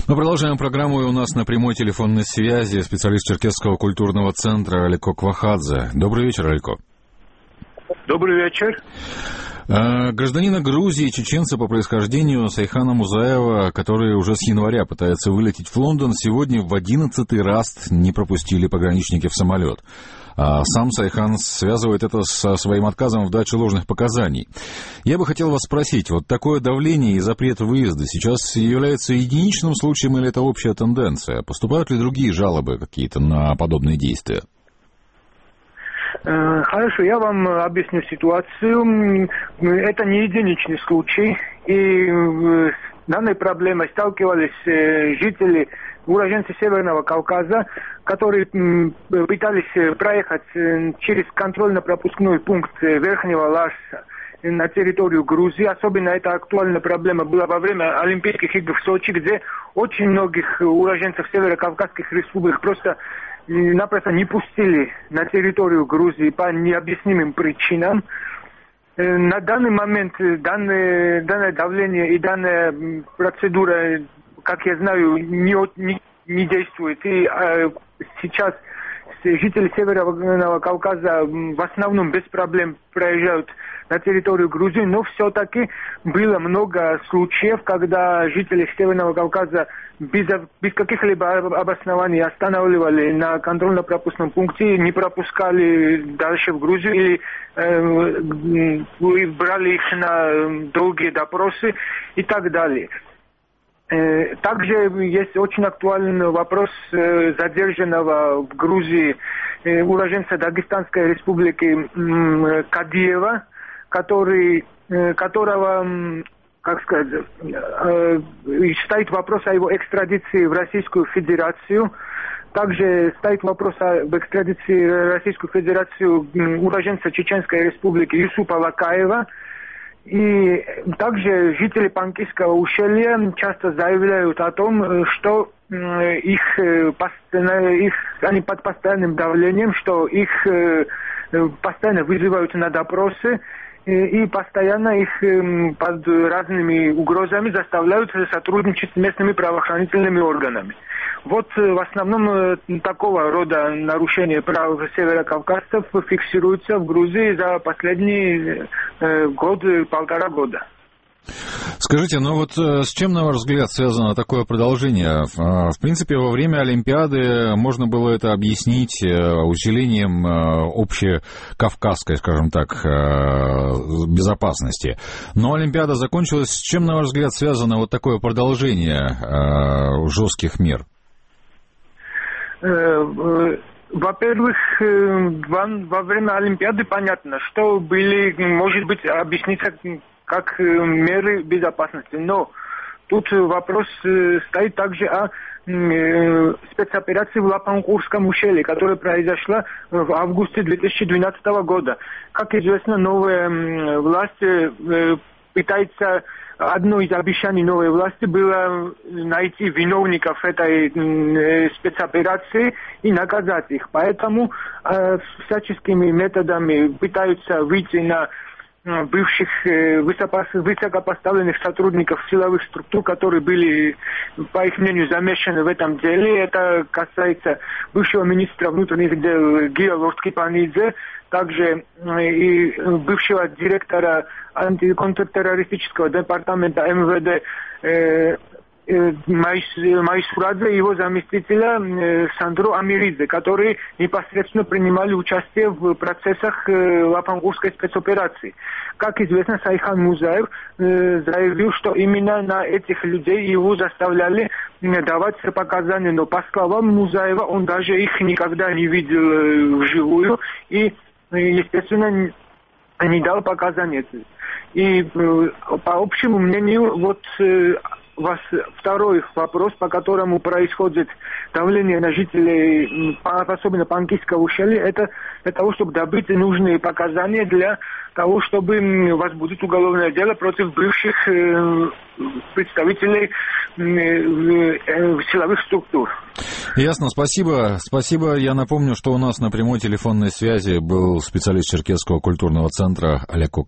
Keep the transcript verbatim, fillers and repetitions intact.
Мы продолжаем программу, и у нас на прямой телефонной связи специалист Черкесского культурного центра Алико Квахадзе. Добрый вечер, Алико. Добрый вечер. Гражданина Грузии, чеченца по происхождению Сайхана Музаева, который уже с января пытается вылететь в Лондон, сегодня в одиннадцатый раз не пропустили пограничники в самолет. А сам Сайхан связывает это со своим отказом в даче ложных показаний. Я бы хотел вас спросить, вот такое давление и запрет выезда сейчас является единичным случаем или это общая тенденция? Поступают ли другие жалобы какие-то на подобные действия? Хорошо, я вам объясню ситуацию. Это не единичный случай, и с данной проблемой сталкивались жители, уроженцы Северного Кавказа, которые пытались проехать через контрольно-пропускной пункт Верхнего Лажса на территорию Грузии. Особенно эта актуальная проблема была во время Олимпийских игр в Сочи, где очень многих уроженцев северокавказских республик просто напросто не пустили на территорию Грузии по необъяснимым причинам. На данный момент данное, данное давление и данная процедура, как я знаю, не, не, не действует. И э, сейчас жители Северного Кавказа в основном без проблем проезжают на территорию Грузии, но все-таки было много случаев, когда жители Северного Кавказа без, без каких-либо обоснований останавливали на контрольно-пропускном пункте, не пропускали дальше в Грузию или э, брали их на долгие допросы и так далее. Также есть очень актуальный вопрос задержанного в Грузии уроженца Дагестанской республики Кадиева, который, которого, как сказать, стоит вопрос о его экстрадиции в Российскую Федерацию. Также стоит вопрос об экстрадиции в Российскую Федерацию уроженца Чеченской республики Юсупа Лакаева. И также жители Панкисского ущелья часто заявляют о том, что их, их, они под постоянным давлением, что их постоянно вызывают на допросы и постоянно их под разными угрозами заставляют сотрудничать с местными правоохранительными органами. Вот в основном такого рода нарушения прав северокавказцев фиксируются в Грузии за последний год, полтора года. Скажите, ну вот с чем, на ваш взгляд, связано такое продолжение? В принципе, во время Олимпиады можно было это объяснить усилением общекавказской, скажем так, безопасности. Но Олимпиада закончилась. С чем, на ваш взгляд, связано вот такое продолжение жестких мер? Во-первых, во время Олимпиады понятно, что были, может быть, объясниться как меры безопасности. Но тут вопрос стоит также о спецоперации в Лапанкурском ущелье, которая произошла в августе две тысячи двенадцатого года. Как известно, новая власть пытается... Одно из обещаний новой власти было найти виновников этой спецоперации и наказать их. Поэтому э, всяческими методами пытаются выйти на бывших высокопоставленных сотрудников силовых структур, которые были, по их мнению, замешаны в этом деле. Это касается бывшего министра внутренних дел Гия Лордкипанидзе, также и бывшего директора антиконтртеррористического департамента эм вэ дэ э, э, Майсурадзе и его заместителя э, Сандро Амиридзе, которые непосредственно принимали участие в процессах э, Лапанкурской спецоперации. Как известно, Сайхан Музаев э, заявил, что именно на этих людей его заставляли э, давать показания, но по словам Музаева он даже их никогда не видел э, вживую и, естественно, не дал показания. И по общему мнению, вот вас второй вопрос, по которому происходит давление на жителей, особенно Панкисского ущелья, это для того, чтобы добыть нужные показания для того, чтобы возбудить уголовное дело против бывших представителей силовых структур. Ясно, спасибо. Спасибо. Я напомню, что у нас на прямой телефонной связи был специалист Черкесского культурного центра Алико